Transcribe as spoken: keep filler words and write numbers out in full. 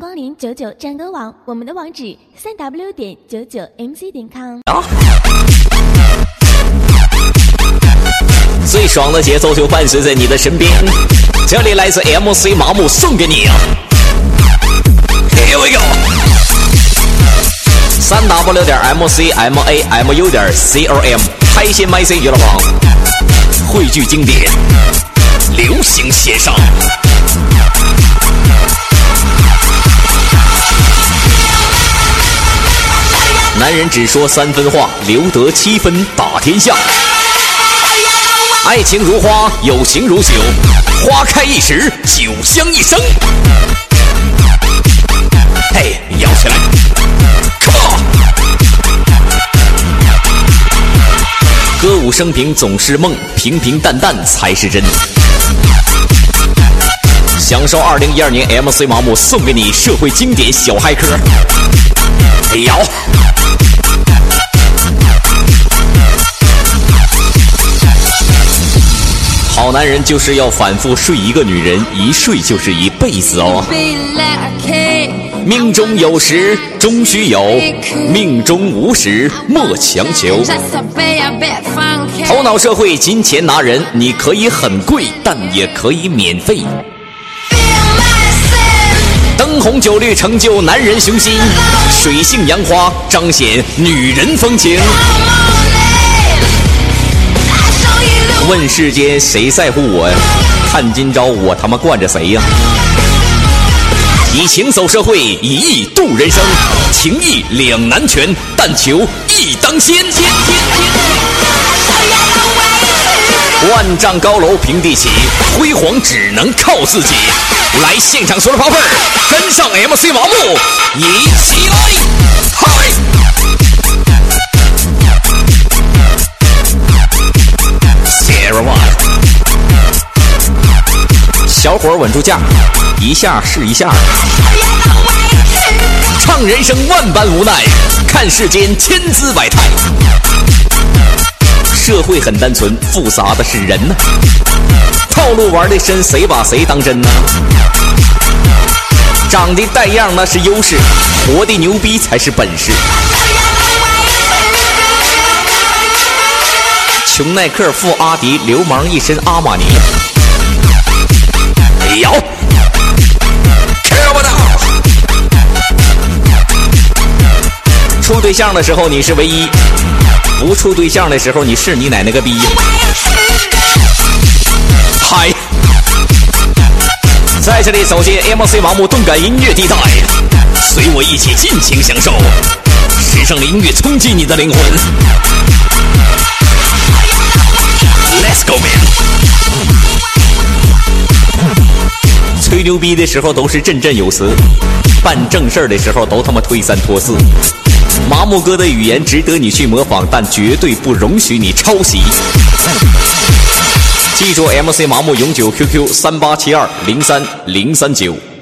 光临九九战歌网，我们的网址三 w 点九九 m c 点 com。 最爽的节奏就伴随在你的身边，这里来自 M C 麻木送给你。Here we go。三 w 点 m c m a m u 点 c o m 开心 M C 娱乐网，汇聚经典，流行线上。男人只说三分话，留得七分打天下。爱情如花，友情如酒，花开一时，酒香一生。嘿，摇起来 ，Come on！ 歌舞升平总是梦，平平淡淡才是真。享受二零一二年 M C 麻木送给你社会经典小嗨歌。摇。好男人就是要反复睡一个女人，一睡就是一辈子哦。命中有时终须有，命中无时莫强求。头脑社会，金钱拿人，你可以很贵，但也可以免费。灯红酒绿成就男人雄心，水性杨花彰显女人风情。问世间谁在乎我呀？看今朝我他妈惯着谁呀？以情走社会，以义度人生，情义两难全，但求义当先。万丈高楼平地起，辉煌只能靠自己。来现场所有宝贝儿，跟上 M C 麻木，一起来！嗨！小伙稳住架，一下是一下。唱人生万般无奈，看世间千姿百态。社会很单纯，复杂的是人呢。套路玩得深，谁把谁当真呢？长得带样那是优势，活得牛逼才是本事。穷耐克，富阿迪，流氓一身阿玛尼。摇 ，Come on！ 处对象的时候你是唯一，不处对象的时候你是你奶奶个逼！嗨，在这里走进 M C 麻木动感音乐地带，随我一起尽情享受时尚的音乐，冲击你的灵魂。Let's go, man！ 吹牛逼的时候都是振振有词，办正事儿的时候都他妈推三拖四。麻木哥的语言值得你去模仿，但绝对不容许你抄袭。记住 M C 麻木永久 Q Q 三八七二零三零三九。